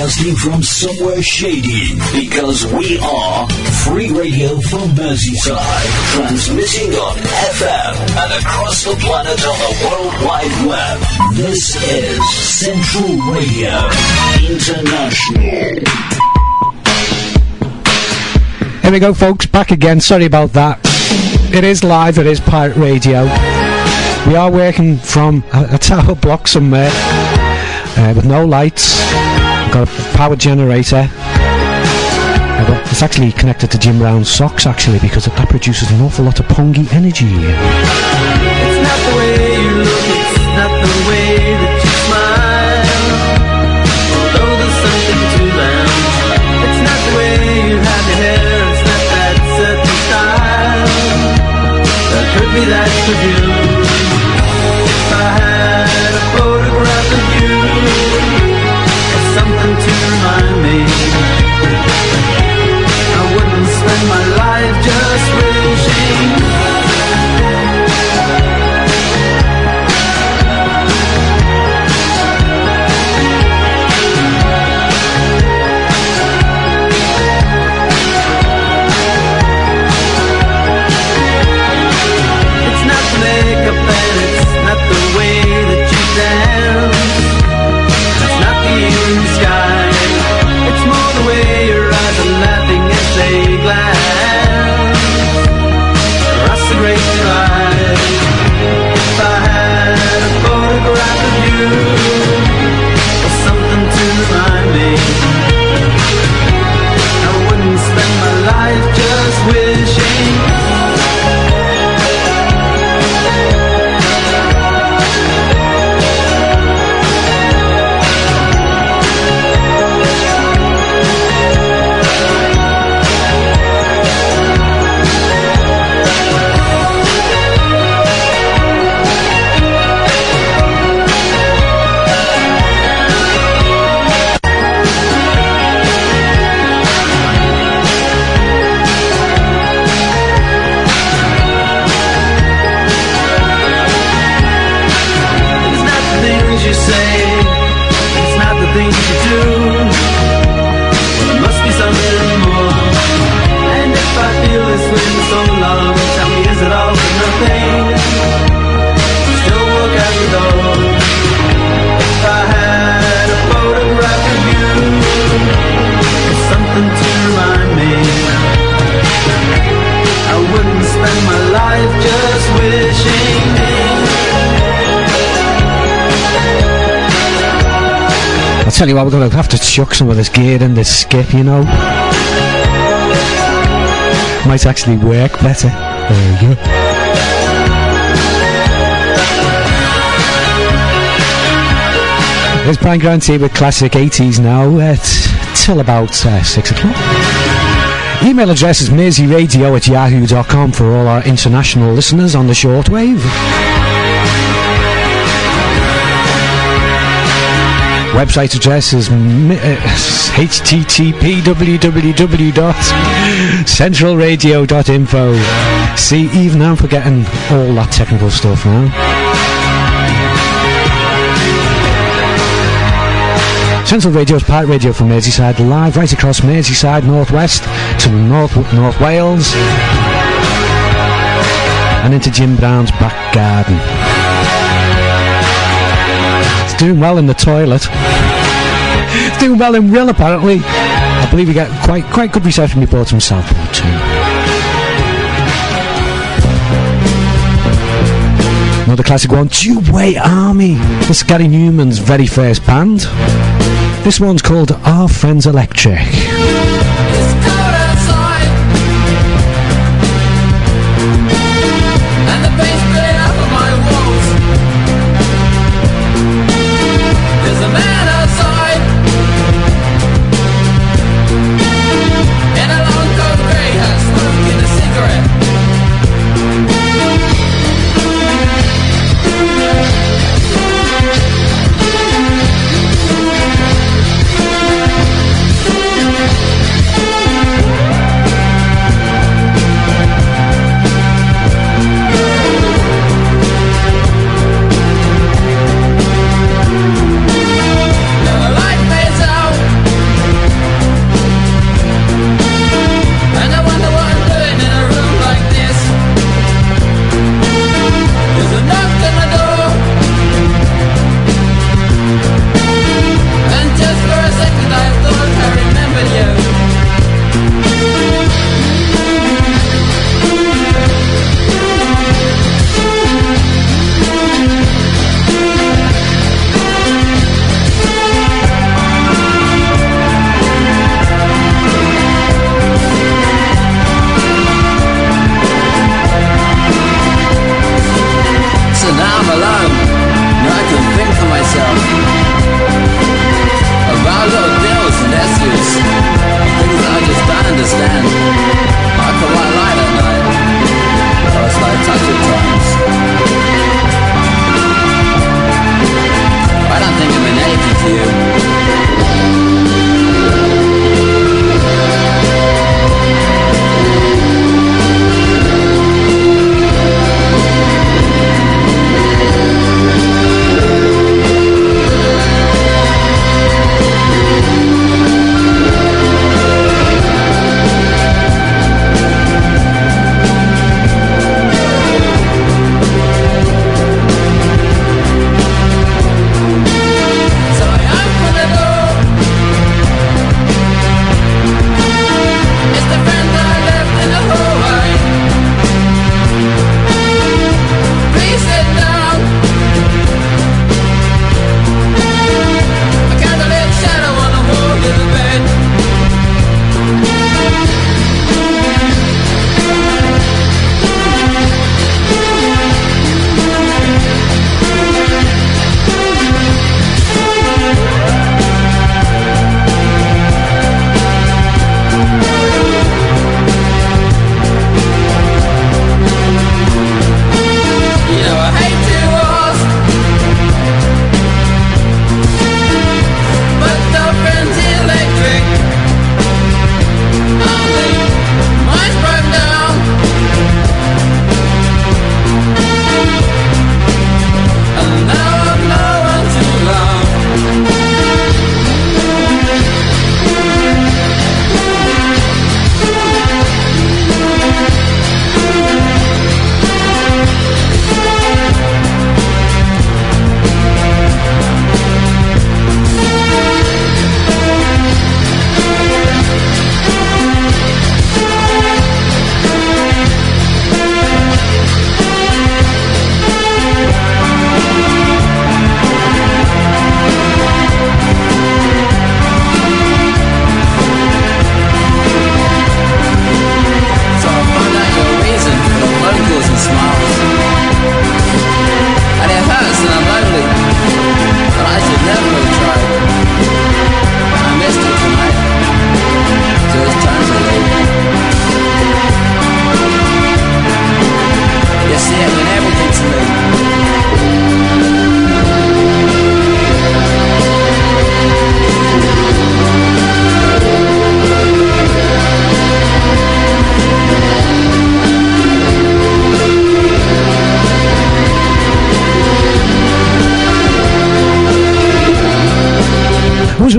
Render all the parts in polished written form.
Broadcasting from somewhere shady, because we are Free Radio from Merseyside, transmitting on FM and across the planet on the World Wide Web. This is Central Radio International. Here we go, folks, back again. Sorry about that. It is live, it is Pirate Radio. We are working from a tower block somewhere with no lights. We've got a power generator. It's actually connected to Jim Brown's socks, actually, because that produces an awful lot of pongy energy. It's not the way you look, it's not the way that you smile. Although there's something to them, it's not the way you have your hair, it's not that certain style. There could be that for you. If I had a photograph of you, or something to remind me, I wouldn't spend my life just wishing. It's not the makeup and it's not the way that you dance. It's not the evening sky. It's more the way your eyes are laughing as they glance across the great divide. If I had a photograph of you, or something to remind me, I wouldn't spend my life just wishing. You say, it's not the things you do. Well, it must be something more. And if I feel this way for so long, tell me, is it all for nothing? Still walk out the door. If I had a photograph of you, or something to remind me, I wouldn't spend my life just wishing. I'll tell you what, we're going to have to chuck some of this gear in this skip, you know. Might actually work better. There we go. There's Brian Grant here with Classic 80s now, till about 6 o'clock. Email address is merseyradio@yahoo.com for all our international listeners on the shortwave. Website address is http://www.centralradio.info. See, even I'm forgetting all that technical stuff now. Central Radio's Pirate Radio from Merseyside, live right across Merseyside, northwest to North Wales, and into Jim Brown's back garden. It's doing well in the toilet. It's doing well in Rill, apparently. I believe you get quite good reception reports from Southport too. Another classic one, Tubeway Army. This is Gary Newman's very first band. This one's called Our Friends Electric.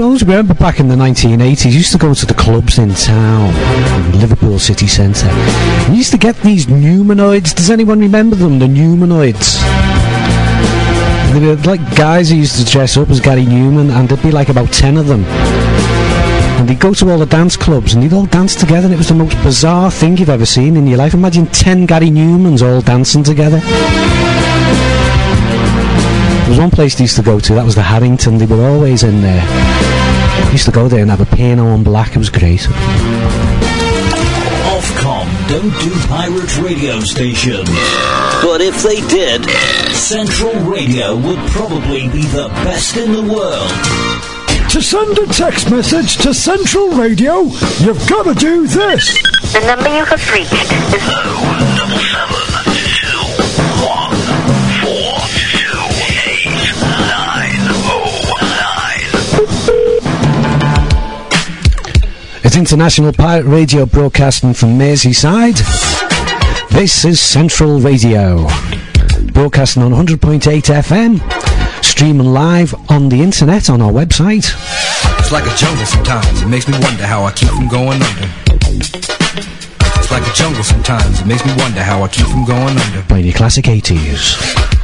always remember back in the 1980s, you used to go to the clubs in town, in Liverpool city centre. You used to get these Numanoids. Does anyone remember them, the Numanoids? They were like guys who used to dress up as Gary Newman, and there'd be like about 10 of them. And they'd go to all the dance clubs, and they'd all dance together, and it was the most bizarre thing you've ever seen in your life. Imagine 10 Gary Newmans all dancing together. There was one place they used to go to, that was the Harrington. They were always in there. I used to go there and have a Pinot on black. It was great. Ofcom don't do pirate radio stations. But if they did, Central Radio would probably be the best in the world. To send a text message to Central Radio, you've got to do this. The number you have reached is 077-214-2809. It's International Pirate Radio broadcasting from Merseyside. This is Central Radio, broadcasting on 100.8 FM, streaming live on the internet on our website. It's like a jungle sometimes, it makes me wonder how I keep from going under. It's like a jungle sometimes, it makes me wonder how I keep from going under. Playing your classic 80s.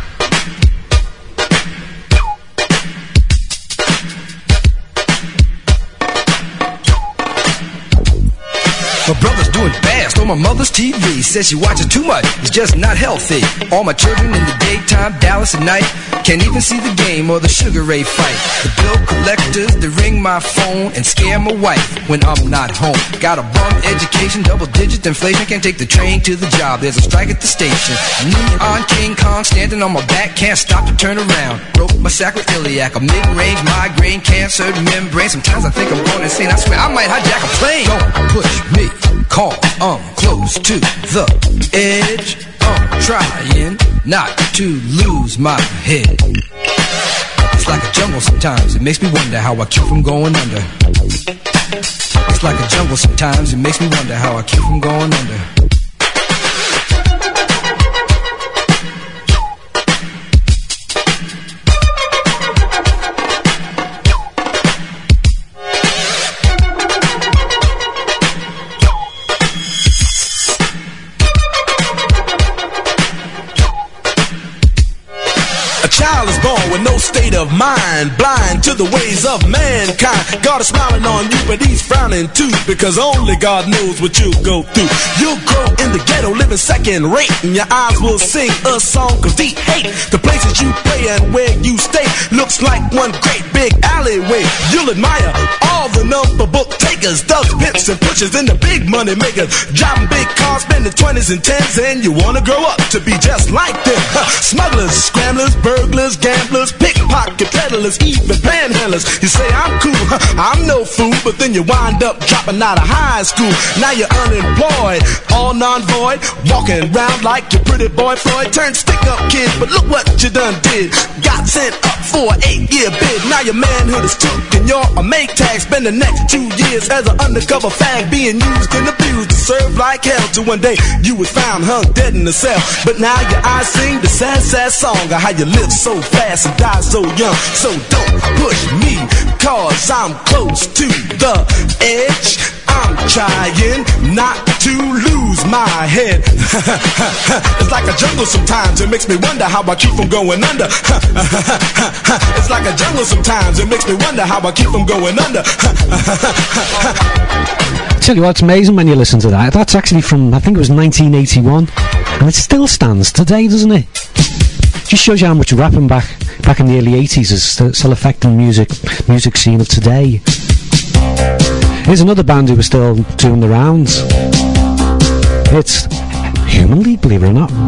My brother's doing fast on my mother's TV. Says she watches too much, it's just not healthy. All my children in the daytime, Dallas at night. Can't even see the game or the Sugar Ray fight. The bill collectors, they ring my phone and scare my wife when I'm not home. Got a bum education, double-digit inflation. Can't take the train to the job, there's a strike at the station. Neon King Kong standing on my back, can't stop to turn around. Broke my sacroiliac, a mid-range migraine, cancer membrane. Sometimes I think I'm going insane, I swear I might hijack a plane. Don't push me, cause I'm close to the edge. I'm trying not to lose my head. It's like a jungle sometimes, it makes me wonder how I keep from going under. It's like a jungle sometimes, it makes me wonder how I keep from going under. With no state of mind, blind to the ways of mankind. God is smiling on you, but he's frowning too, because only God knows what you'll go through. You'll grow in the ghetto, living second rate, and your eyes will sing a song cause they hate the places you play and where you stay. Looks like one great big alleyway. You'll admire all the number book takers, thugs, pimps, and pushers, and the big money makers, driving big cars, spending 20s and 10s, and you wanna grow up to be just like them. Smugglers, scramblers, burglars, gamblers, pickpocket peddlers, even panhandlers. You say I'm cool, I'm no fool, but then you wind up dropping out of high school. Now you're unemployed, all non-void, walking around like your pretty boy Floyd. Turned stick-up kid, but look what you done did. Got sent up for an 8-year bid. Now your manhood is took and you're a make tag. Spend the next 2 years as an undercover fag, being used and abused to serve like hell. Till one day you was found hung dead in a cell. But now your eyes sing the sad, sad song of how you live so fast and die so young. So don't push me, cause I'm close to the edge. I'm trying not to lose my head. It's like a jungle sometimes, it makes me wonder how I keep from going under. It's like a jungle sometimes, it makes me wonder how I keep from going under. Tell you what, it's amazing when you listen to that. That's actually from, I think it was 1981, and it still stands today, doesn't it? Just shows you how much rapping back in the early 80s is still affecting music scene of today. Here's another band who are still doing the rounds. It's Human League, believe it or not.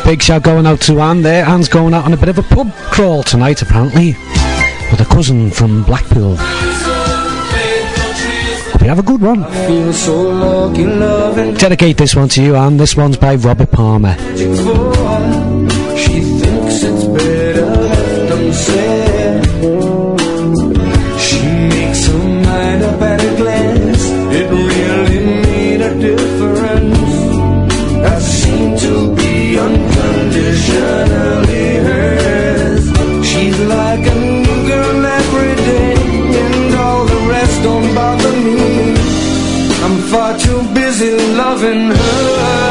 Big shout going out to Anne there. Anne's going out on a bit of a pub crawl tonight, apparently, with a cousin from Blackpool. Hope you have a good one. Feel so lucky loving. Dedicate this one to you, Anne. This one's by Robert Palmer. She thinks it's better left unsaid. She makes her mind up at a glance. It really made a difference. I seem to be unconditionally hers. She's like a new girl every day, and all the rest don't bother me. I'm far too busy loving her.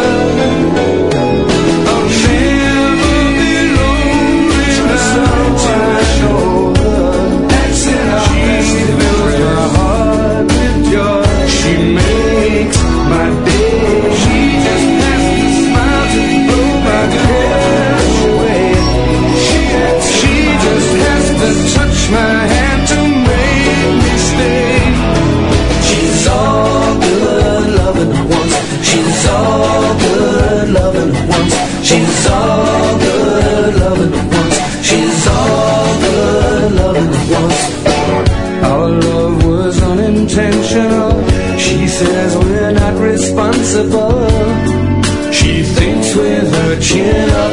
I'll never be lonely without her. I know her. That's it. She fills my heart with joy. She makes my day. She just has to smile to blow my cares away. She just has to touch my hand to make me stay. She's all good loving once. She's all good loving once. She's all good loving once. She's all good loving once. Our love was unintentional. She says we're not responsible. She thinks with her chin up.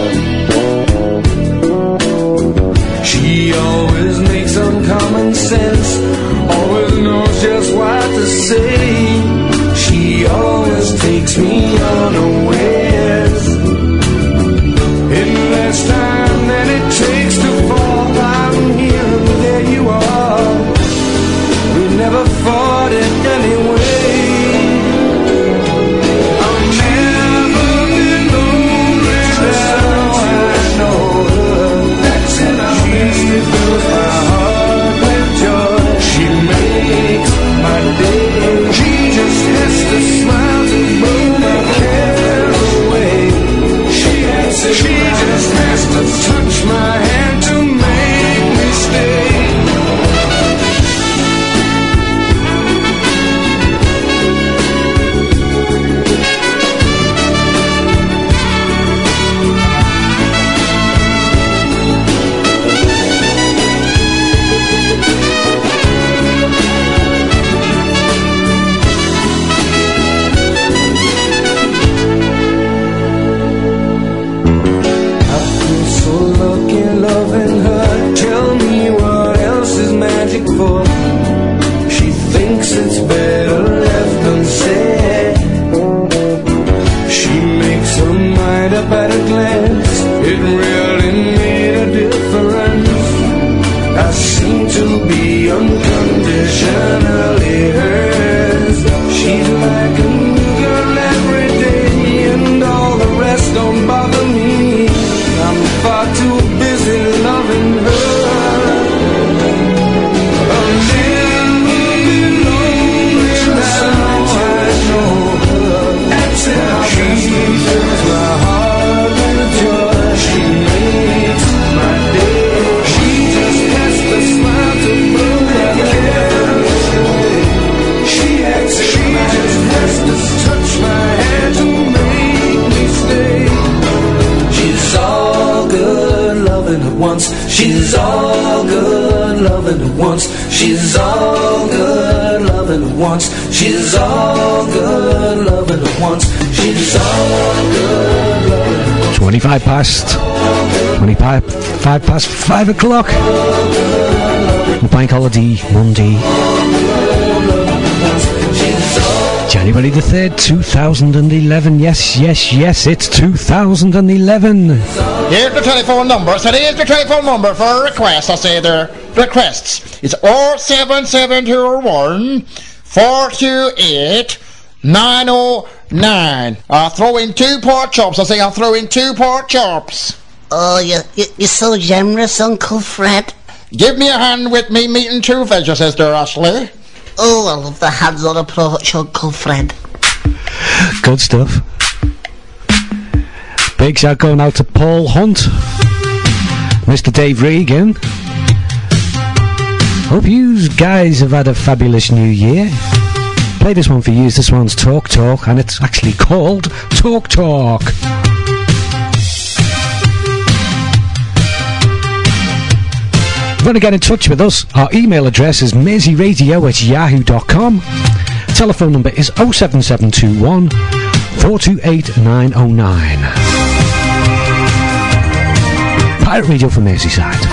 She always makes uncommon sense. Always knows just what to say. She always takes me unawares. In less time than it takes to fall, I'm here and there you are. We never fought it anyway. I'll never be lonely now. I know her. That's it. She fills my heart with joy. She makes my day. She just has to smile to blow my cares away. She just has to touch my hand to make me stay. Loving her, tell me what else is magic for. She thinks it's better left unsaid. She makes her mind up at a glance. It really made a difference. I seem to be unconditionally hers. She's like a new girl every day, and all the rest don't bother me. I'm far too busy loving her. I'll never be lonely now. I know her. That's it. She fills my heart with joy. She makes my day. She just has to smile to blow my cares away. She just has to touch my hand to make me stay. She's all good loving at once. She's all good loving at once. She's all good loving at once. She's all good loving at once. She's all good loving at once. 25 past 5 o'clock. Bank holiday Monday, January the 3rd, 2011. Yes, it's 2011. Here's the telephone number. So here's the telephone number for requests. I say the requests. It's 07721 428 909. I'll throw in 2 pork chops. I say I'll throw in 2 pork chops. Oh, you're so generous, Uncle Fred. Give me a hand with me meeting 2 veggies, Sister Ashley. Oh, I love the hands-on approach, Uncle Fred. Good stuff. Big shout going out to Paul Hunt, Mr. Dave Regan. Hope you guys have had a fabulous new year. Play this one for you. This one's Talk Talk, and it's actually called Talk Talk. you want to get in touch with us, our email address is merseyradio@yahoo.com. Telephone number is 07721 428 909. Pirate Radio for Merseyside.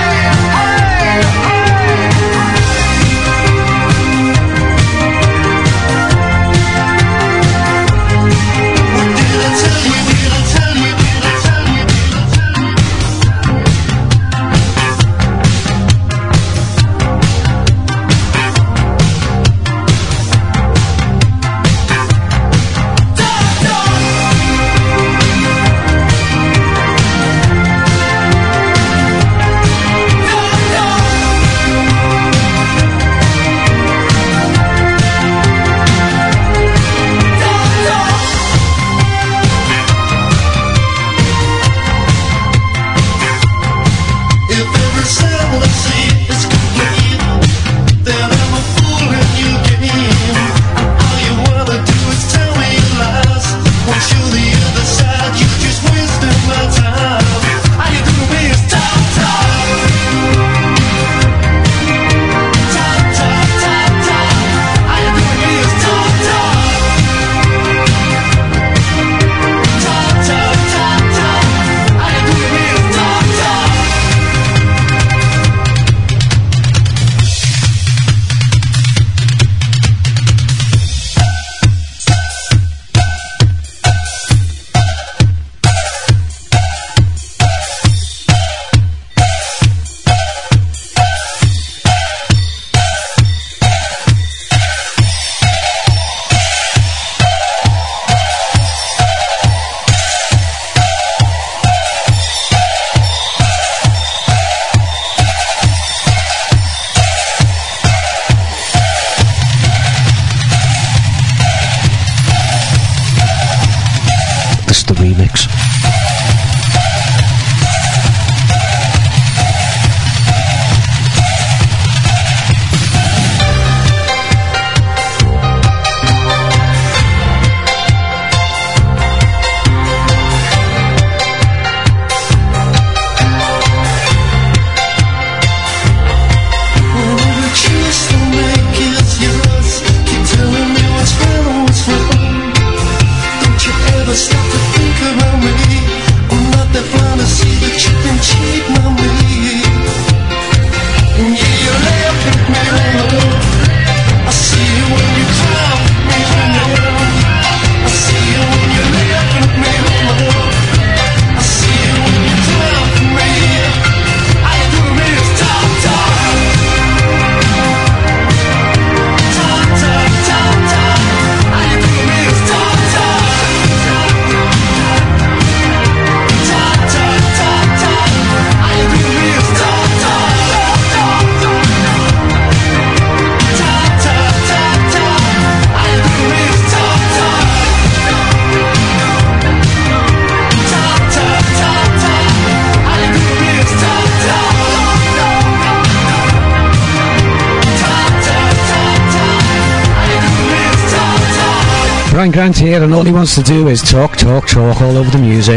Brian Grant here, and all he wants to do is talk all over the music.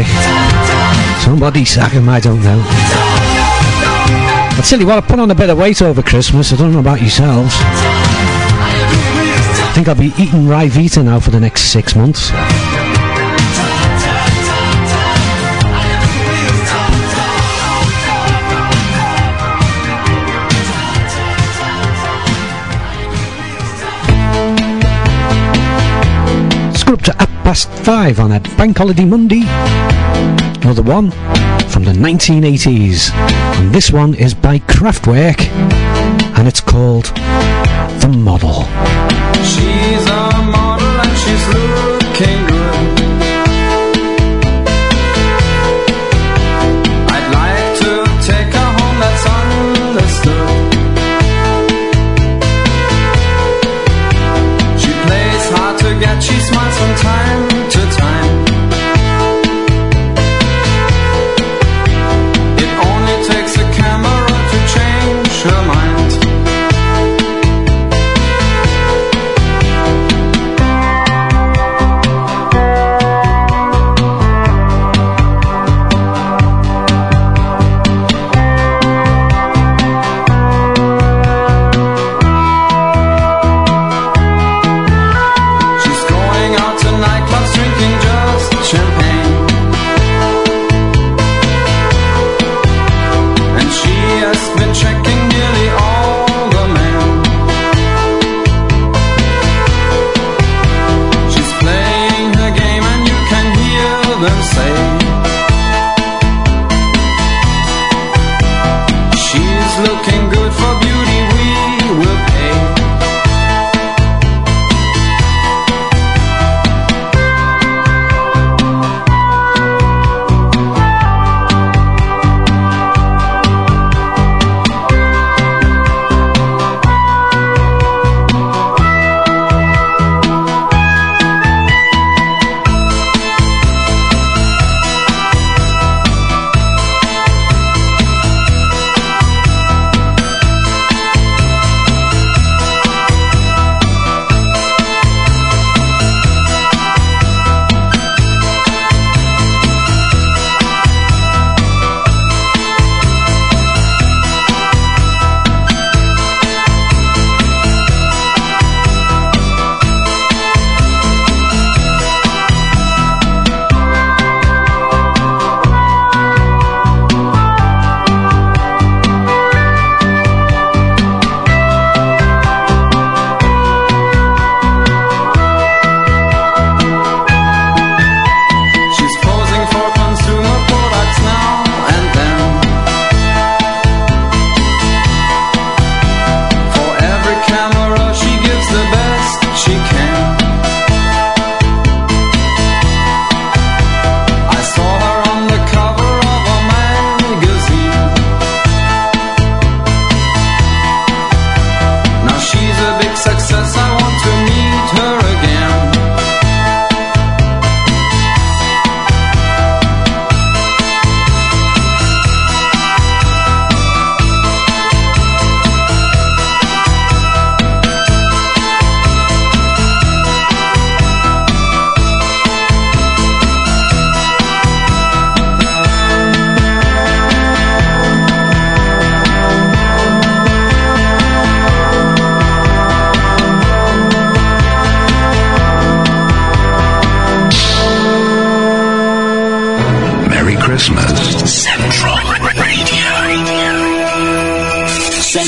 Somebody sack him, I don't know. I'll tell you what, I put on a bit of weight over Christmas. I don't know about yourselves. I think I'll be eating Ryvita now for the next 6 months. Up to 5:30 on a bank holiday Monday. Another one from the 1980s, and this one is by Kraftwerk, and it's called The Model. She's a model and she's looking good. I'd like to take her home, that's understood. She plays hard to get, she smiles from time to time. It only takes a camera to change her mind.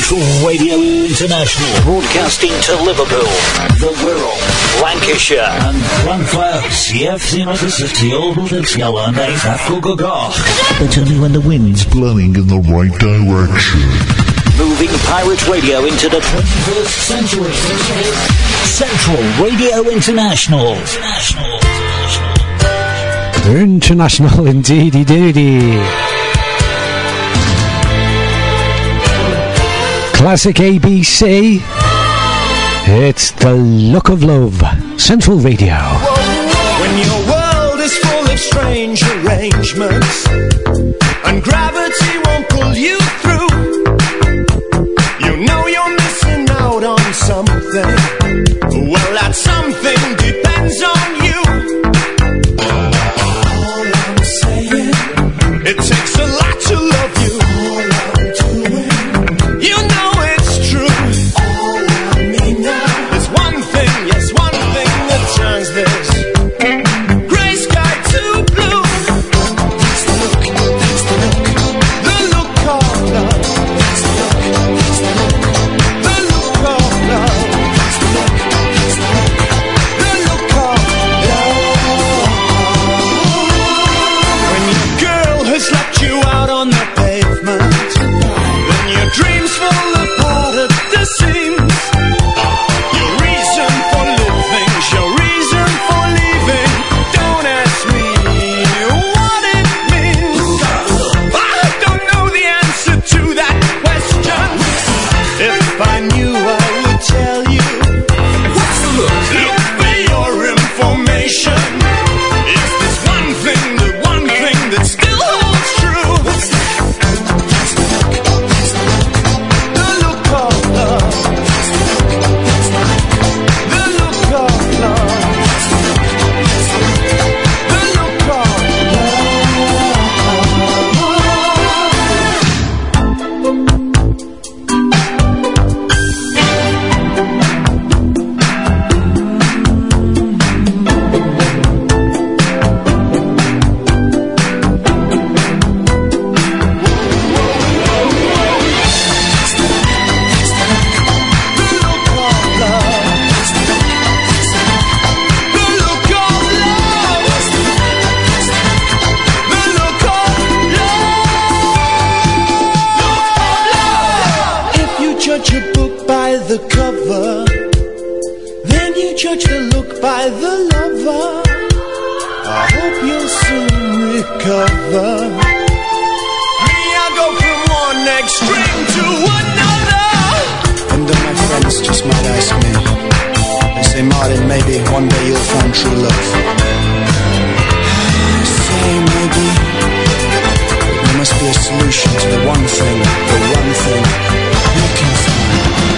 Central Radio International, broadcasting to Liverpool, the Wirral, Lancashire and Llanfair, CFC City, Olbuldsgala, Neith, Gogogoch. But only when the wind's blowing in the right direction. Moving pirate radio into the 21st century. Central Radio International. International indeedy. Classic ABC. It's The Look of Love. Central Radio. When your world is full of strange arrangements and gravity won't pull you through, you know you're missing out on something. Well, that something depends on you. All I'm saying, it takes a lot to love you. All I'm doing, you know it's true. All I mean now is one thing, yes, one thing that turns this grey sky to blue. That's the look, that's the look, the look of love. That's the look, that's the look, the look of love. That's the look, that's the look, the look of love. When your girl has left you out on the pavement, then your dreams fall apart at the seams. Your reason for living, your reason for leaving. Don't ask me what it means. I don't know the answer to that question. If I knew, I would tell you. What's the look? Look for your information. Is this one thing, the one thing that still holds true? That's the look, that's the look, the look of love. That's the look, that's the look, the look of love. That's the look, that's the look, the look of If you judge a book by the cover, then you judge the look by the lover. I hope you'll soon recover. Me, I go from one extreme to another. And then my friends just might ask me, they say, Martin, maybe one day you'll find true love. I say maybe there must be a solution to the one thing you can find.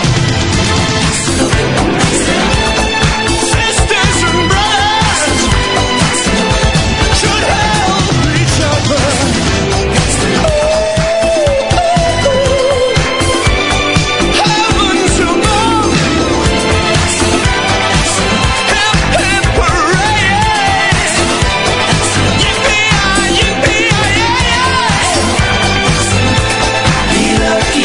Sisters and brothers should help each other. Heavens above, hip hip hooray! Yippee-yi, yippee-yi-yi! Be lucky,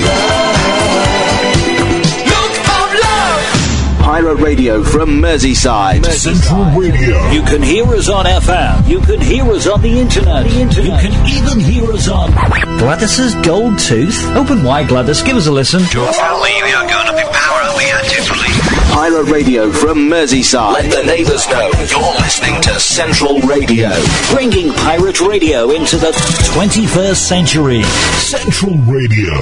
look of love. Pirate Radio from Merseyside. Central Radio. You can hear us on FM. You can hear us on the internet. You can even hear us on Gladys's Gold Tooth. Open wide, Gladys. Give us a listen. Apparently, we are going to be power urgently. Pirate Radio from Merseyside. Let the neighbours know You're listening to Central Radio, bringing pirate radio into the 21st century. Central Radio.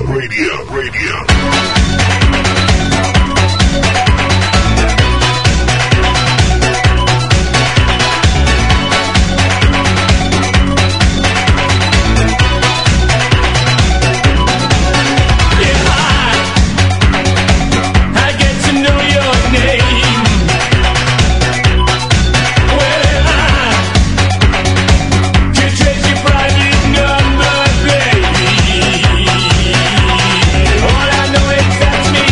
I get to know your name. Well, I can trace your private number, baby. All I know is that's me.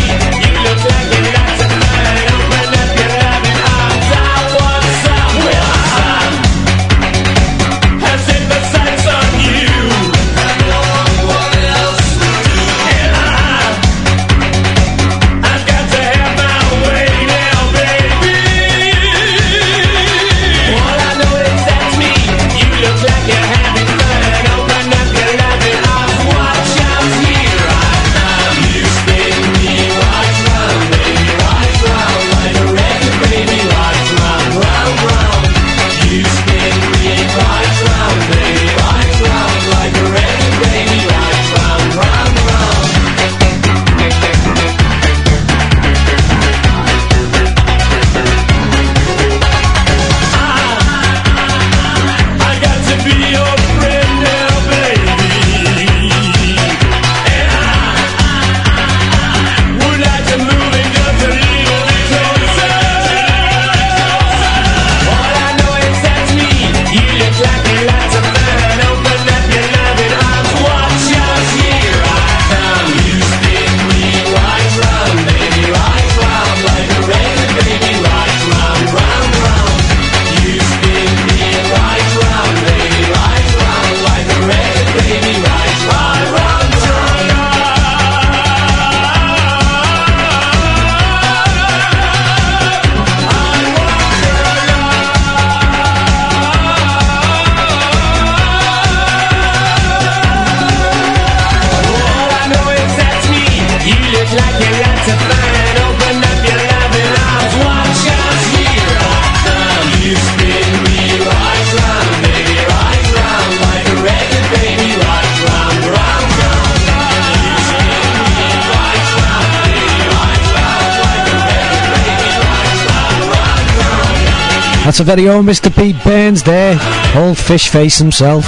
That's a very own Mr. Pete Burns there, old fish face himself.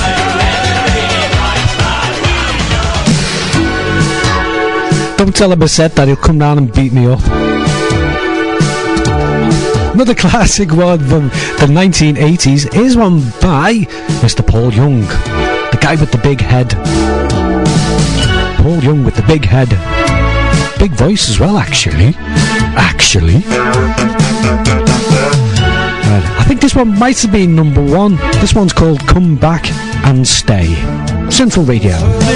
Don't tell him I said that, he'll come down and beat me up. Another classic one from the 1980s is one by Mr. Paul Young, the guy with the big head. Paul Young with the big head. Big voice as well, actually. I think this one might have been number one. This one's called Come Back and Stay. Central Radio.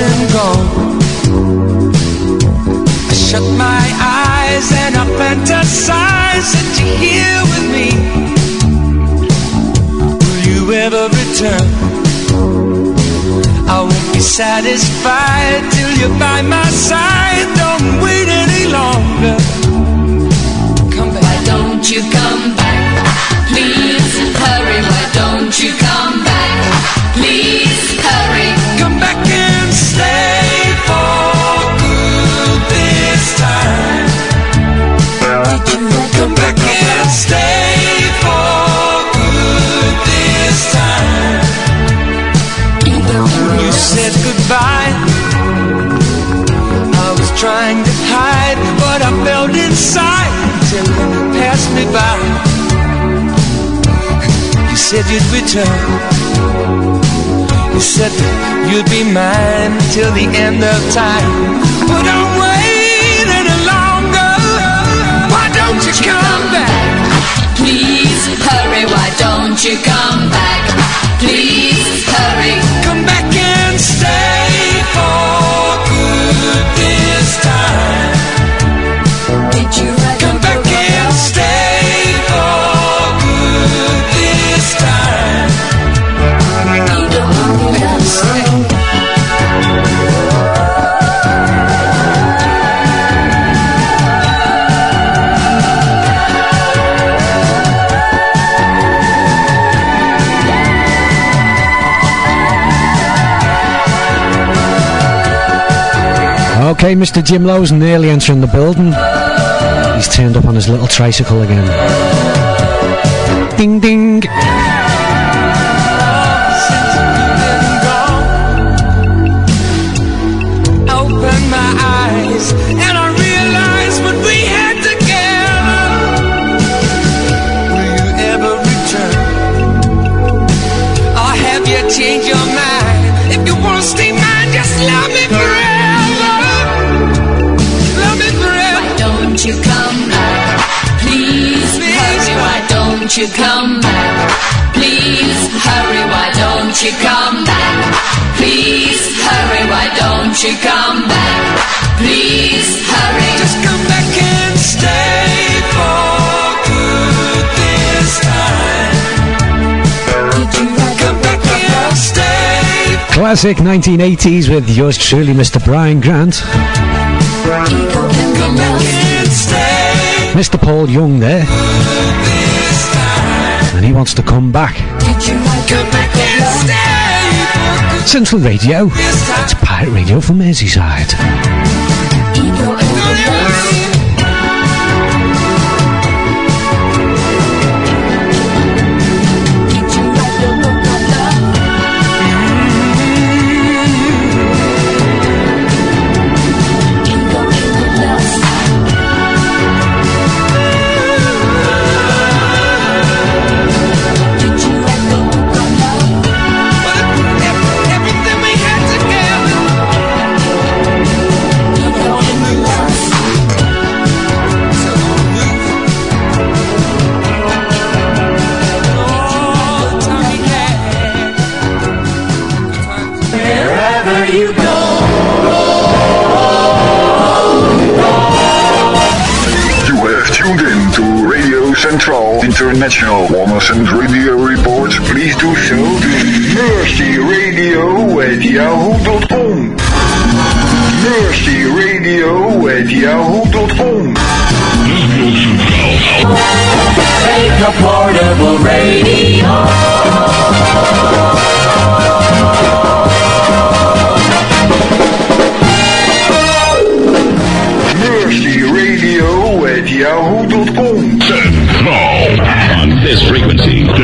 I shut my eyes and I fantasize that you're here with me. Will you ever return? I won't be satisfied till you're by my side. Don't wait any longer. Come back. Why don't you come back? Please hurry. Why don't you come back? Please hurry. Come back and stay for good this time. Come back and stay for good this time. You said goodbye. I was trying to hide what I felt inside till you passed me by. You said you'd return. You said that you'd be mine till the end of time. But don't wait any longer. Why don't you come back? Please hurry. Why don't you come back? Please hurry. Come back and stay for good this time. Did you come back and stay for good this time? Okay, Mr. Jim Lowe's nearly entering the building. He's turned up on his little tricycle again. Ding ding. Open my eyes and I realize what we had together. Will you ever return? Or have you changed your mind? If you want to stay mine, just love me forever. Why don't you come back? Please hurry. Why don't you come back? Please hurry. Why don't you come back? Please hurry. Why don't you come back? Please hurry. Just come back and stay for good this time. Come back and stay. Classic 1980s with yours truly, Mr. Brian Grant. Come back and stay. Mr. Paul Young there. And he wants to come back. Come back and stay. Central Radio. It's Pirate Radio from Merseyside. Central International Wanderson Radio Report, please do so to mercyradio@yahoo.com. mercyradio@yahoo.com. Take a portable radio. mercyradio@yahoo.com. On this frequency,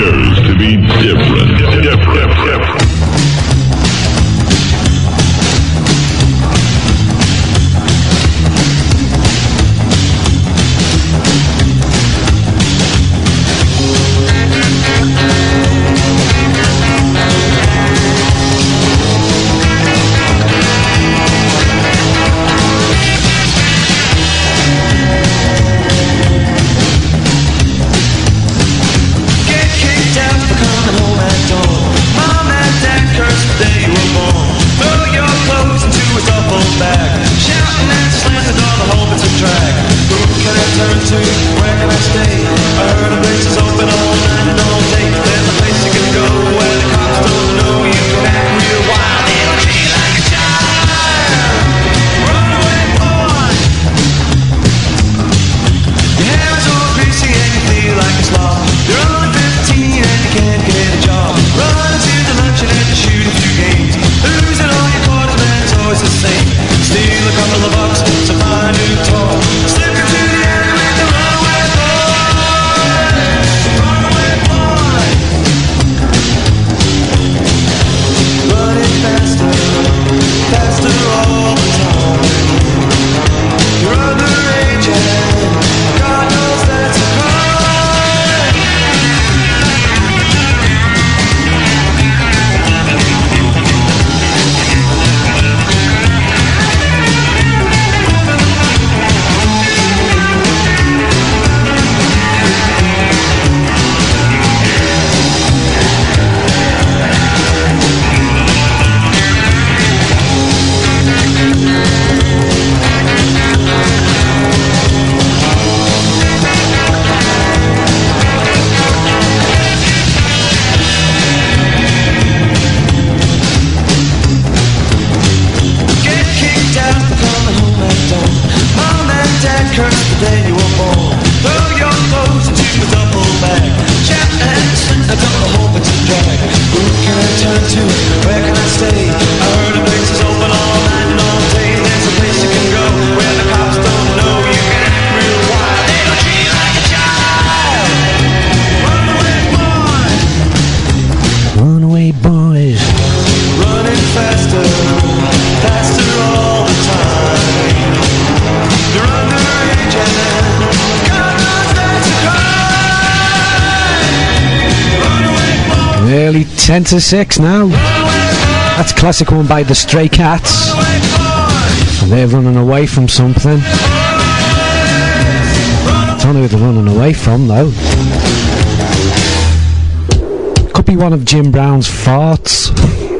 turn to? Where can I stay? I heard a place is open all night and all day. There's a place you can go where the cops don't know you can act real wild and be like a child. Runaway boy. Your hair is all greasy and you feel like a slob. You're only 15 and you can't get a job. Run to the luncheon and you shoot a few games. Losing all your quarters, man, it's always the same. Steal a couple of bucks to buy a new toy. Slip into the alley with the runaway boy. Runaway boy. Running faster, faster all the time. You're underage and God knows that's a crime. Nearly 10 to 6 now. That's a classic one by the Stray Cats. And they're running away from something. I don't know who they're running away from though. Could be one of Jim Brown's farts.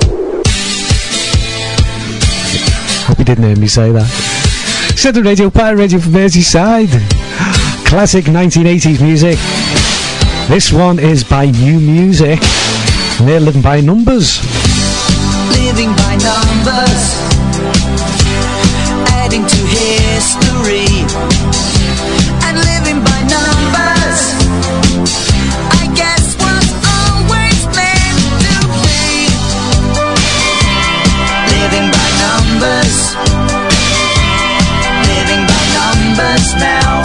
Hope you didn't hear me say that. Central Radio, Pirate Radio from Merseyside. Classic 1980s music. This one is by New Music. And they're living by numbers. Living by numbers, adding to history, and living by numbers, I guess was always meant to be. Living by numbers, living by numbers now.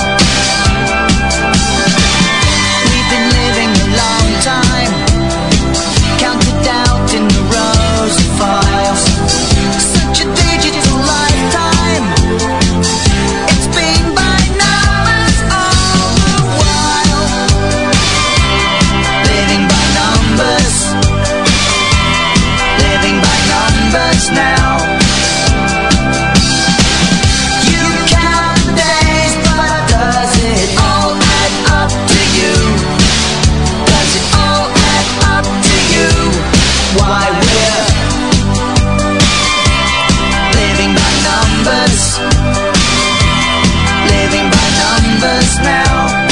We've been living a long time, counted out in the rows of files. Such a digital lifetime. It's been by numbers all the while. Living by numbers, living by numbers now. You count the days, but does it all add up to you? Does it all add up to you? Why we're living by numbers, living by numbers now.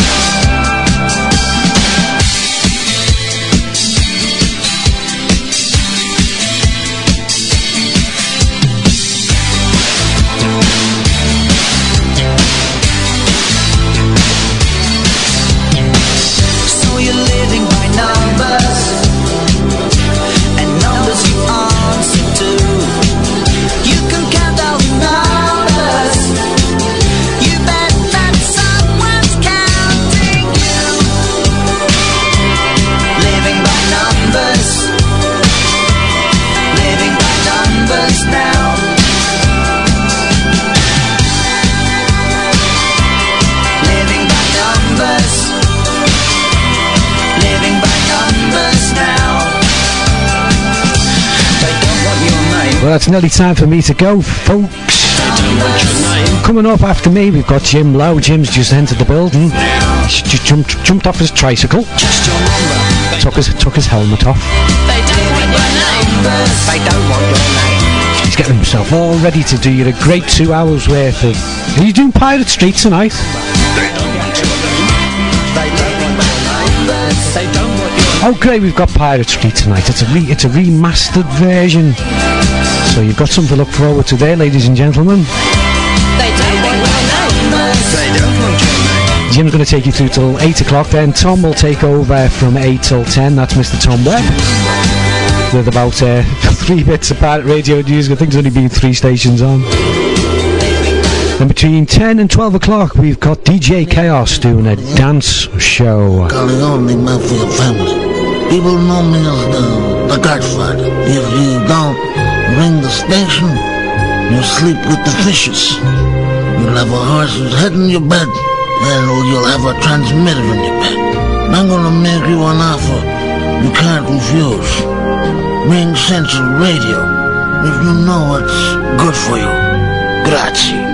So you're living by numbers, and numbers you answer to. You can count all the numbers. You bet that someone's counting you. Living by numbers, living by numbers now. Living by numbers, living by numbers now. They don't want your name. Well, it's nearly time for me to go, folks. Coming up after me, we've got Jim Lowe. Jim's just entered the building. He just jumped off his tricycle. Just your number. Took his helmet off. They don't want your name. They don't want your name. He's getting himself all ready to do you a great 2 hours worth of... Are you doing Pirate Street tonight? Say don't what you're Oh great, we've got Piratry tonight. It's a remastered version. So you've got something to look forward to there, ladies and gentlemen. Jim's going to take you through till 8 o'clock, then Tom will take over from 8 till 10. That's Mr. Tom Webb with about 3 bits of pirate radio news. I think there's only been 3 stations on. And between 10 and 12 o'clock we've got DJ Chaos doing a dance show. Only meant for your family. People know me as the Godfather. If you don't ring the station, you'll sleep with the fishes. You'll have a horse's head in your bed, and you'll have a transmitter in your bed. I'm gonna make you an offer you can't refuse. Ring Central Radio if you know it's good for you. Grazie.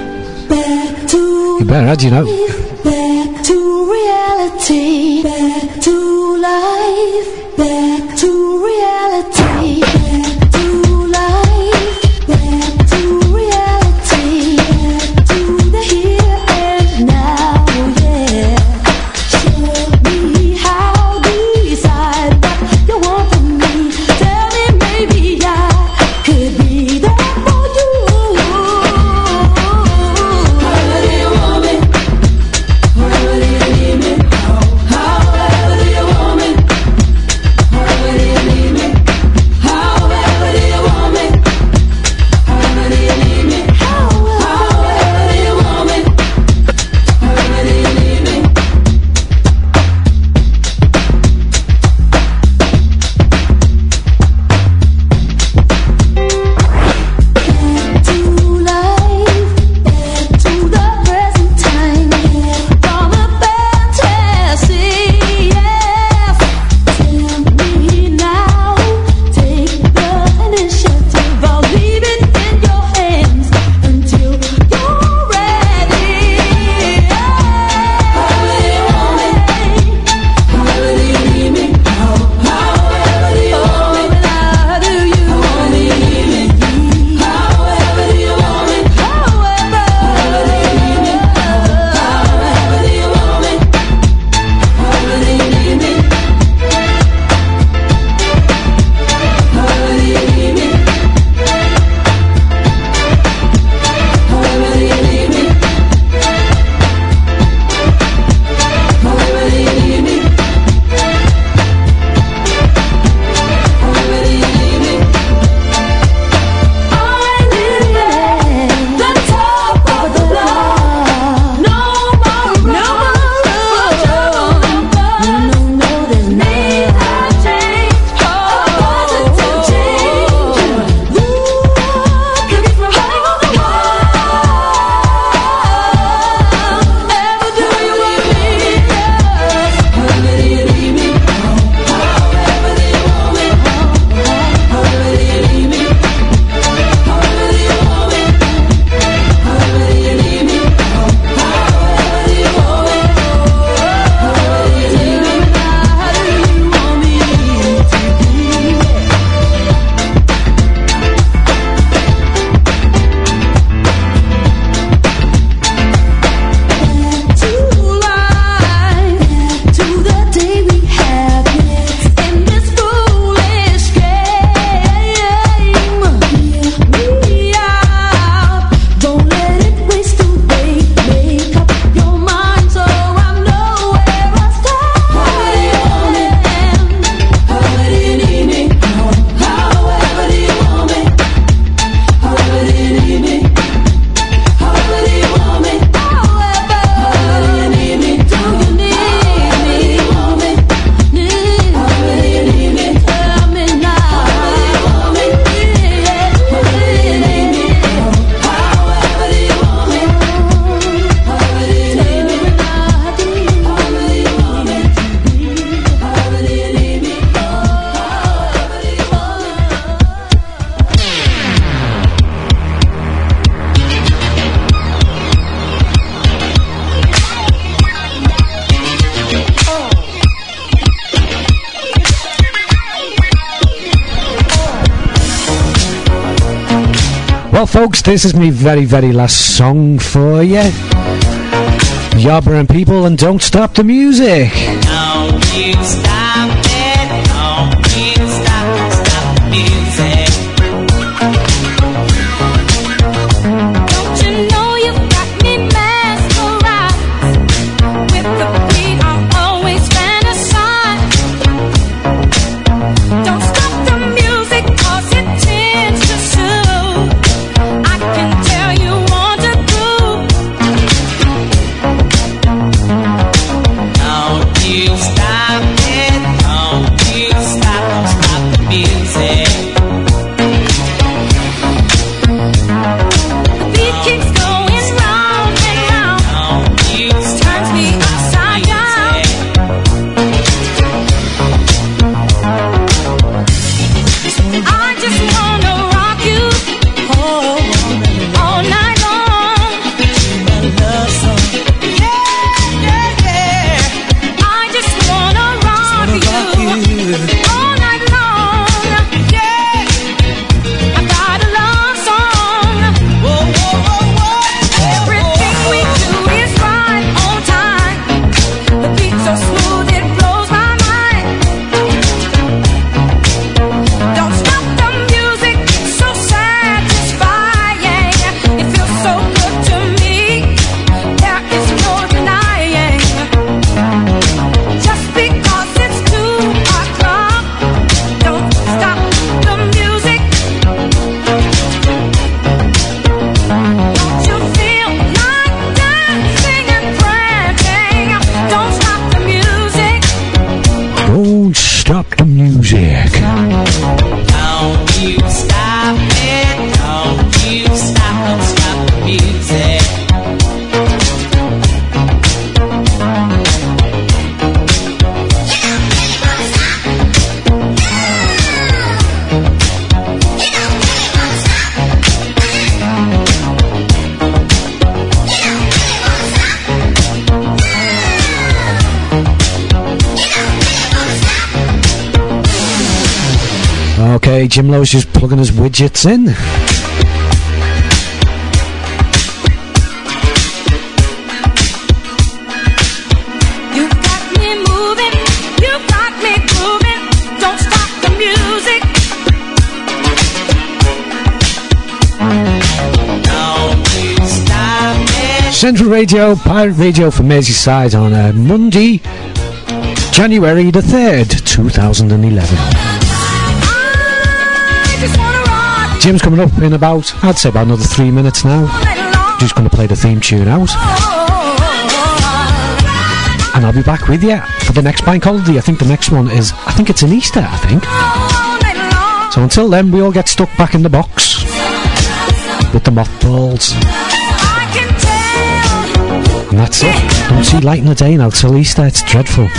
You better, how do you know? Back to reality. Back to life. Back to reality. Back to life. Back to reality. Back to the here and now, yeah. Show me how to decide what you want from me. Tell me maybe I could be there for you. However do you want me? However do you need me? However do you want me? However do you need me? However do you want me? However do you need me? However do you want me? However do you need me? Back to life, back to the present time, from a fantasy, yes. Tell me now, take the initiative. I'll leave it in your hands until you're ready. However do you want me? However do you need me? However do you want me? How do you want me? However do you want me? However do you need me? However do you want me? However do you need me? However do you need me? However do you need me? However do you need me? However do you need me? I'm living at the top of the block. No more road. No, there's need a change. A positive change. Look at me from high on the wall. Ever do you want me? However do you need me? However do you want me? However do you need me? However do you want me? However do you need me? However do you want me? However do you need me? How do you want me to be? Back to life, back to the day we had in this foolish game. Hear me out, don't let it waste away. Make up your mind so I know where I stand. However do you need me? However do you want me? However do you need me? However do you want me? However do you need me? Do you need me? However do you need me? Tell me now. However do you want me? However do you need me? However do you want me? However do you need me? However do you want me to be? However do you need me? However do you want me? Well folks, this is my very, very last song for you. Yabba and people, and don't stop the music. now. you stop it, don't you stop the music. Don't you know you've got me mesmerized with the beat I'm always fantasize. Don't stop the music 'cause it tends to soothe. I can tell you want to groove. Don't you stop it, don't you stop the music. The beat keeps going round and round. Don't you turns me upside down. I just wanna rock you all night long. Yeah, yeah, yeah. I just wanna rock you all night long. Yeah, I got a love song. Everything we do is right on time. The beat so smooth it blows my mind. Don't stop the music, it's so satisfying. It feels so good to me, there is no denying. Just because it's 2 o'clock, don't stop the music. Don't you feel like dancing and prancing? Don't stop the music. Don't stop the music. Don't you stop it, don't you stop the music. Okay, Jim Lowe's just plugging his widgets in. You got me moving, you got me grooving. Don't stop the music. Don't you stop it. Central Radio, Pirate Radio for Merseyside on a Monday, January the 3rd, 2011. Jim's coming up in about, I'd say about another 3 minutes now. Just going to play the theme tune out. And I'll be back with you for the next bank holiday. I think the next one is, I think it's an Easter, I think. So until then, we all get stuck back in the box with the mothballs. And that's it. Don't see light in the day now till Easter. It's dreadful.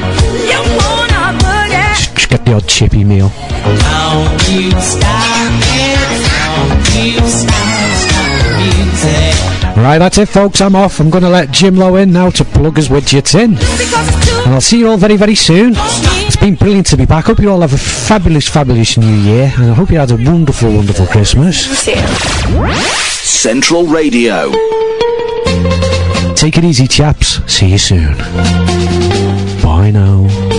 Just get the odd chippy meal. Don't you stop it, don't you stop the music. Right, that's it, folks. I'm off. I'm going to let Jim Lowe in now to plug his widgets in. And I'll see you all very, very soon. It's been brilliant to be back. Hope you all have a fabulous, fabulous New Year. And I hope you had a wonderful, wonderful Christmas. Central Radio. Take it easy, chaps. See you soon. Bye now.